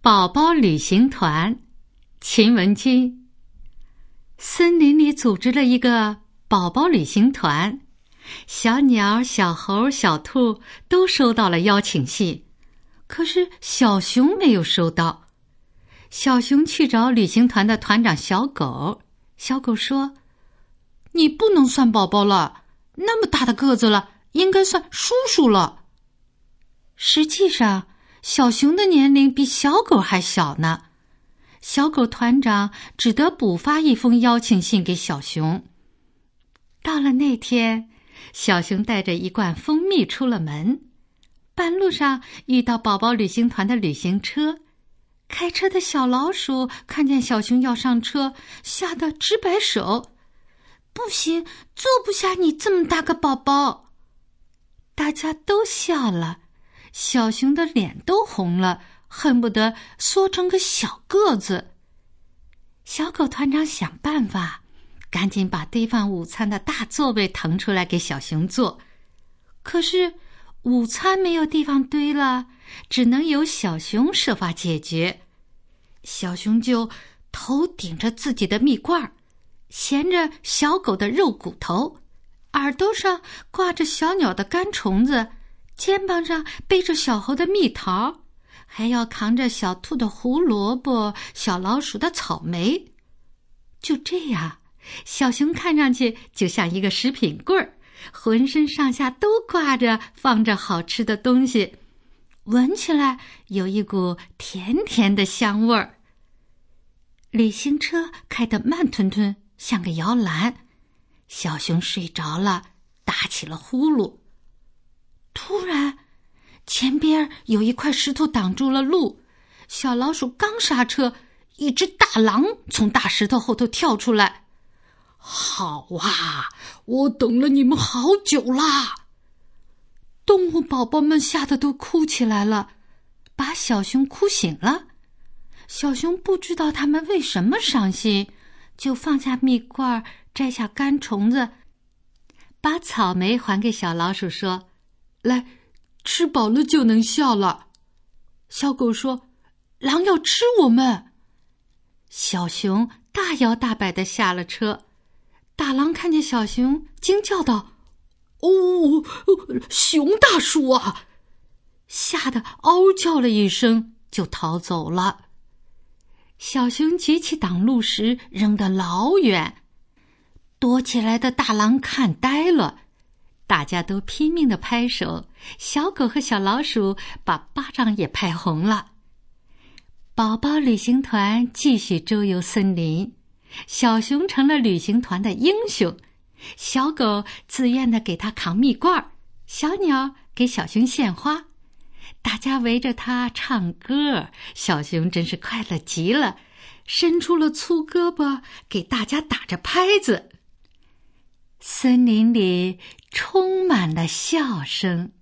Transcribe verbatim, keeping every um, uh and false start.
宝宝旅行团，秦文君。森林里组织了一个宝宝旅行团，小鸟、小猴、小兔都收到了邀请信，可是小熊没有收到。小熊去找旅行团的团长小狗，小狗说：“你不能算宝宝了，那么大的个子了，应该算叔叔了。”实际上，小熊的年龄比小狗还小呢。小狗团长只得补发一封邀请信给小熊。到了那天，小熊带着一罐蜂蜜出了门，半路上遇到宝宝旅行团的旅行车。开车的小老鼠看见小熊要上车，吓得直摆手：“不行，坐不下你这么大个宝宝。”大家都笑了，小熊的脸都红了，恨不得缩成个小个子。小狗团长想办法，赶紧把堆放午餐的大座位腾出来给小熊坐。可是午餐没有地方堆了，只能由小熊设法解决。小熊就头顶着自己的蜜罐，衔着小狗的肉骨头，耳朵上挂着小鸟的干虫子，肩膀上背着小猴的蜜桃，还要扛着小兔的胡萝卜，小老鼠的草莓。就这样，小熊看上去就像一个食品柜儿，浑身上下都挂着放着好吃的东西，闻起来有一股甜甜的香味儿。旅行车开得慢吞吞，像个摇篮。小熊睡着了，打起了呼噜。突然，前边有一块石头挡住了路，小老鼠刚刹车，一只大狼从大石头后头跳出来。好啊，我等了你们好久啦！动物宝宝们吓得都哭起来了，把小熊哭醒了。小熊不知道他们为什么伤心，就放下蜜罐，摘下干虫子，把草莓还给小老鼠，说：“来，吃饱了就能笑了。”小狗说：“狼要吃我们。”小熊大摇大摆地下了车。大狼看见小熊，惊叫道：“哦，熊大叔啊！”吓得嗷叫了一声，就逃走了。小熊举起挡路石扔得老远，躲起来的大狼看呆了，大家都拼命地拍手，小狗和小老鼠把巴掌也拍红了。宝宝旅行团继续周游森林，小熊成了旅行团的英雄，小狗自愿地给他扛蜜罐，小鸟给小熊献花，大家围着它唱歌，小熊真是快乐极了，伸出了粗胳膊给大家打着拍子。森林里充满了笑声。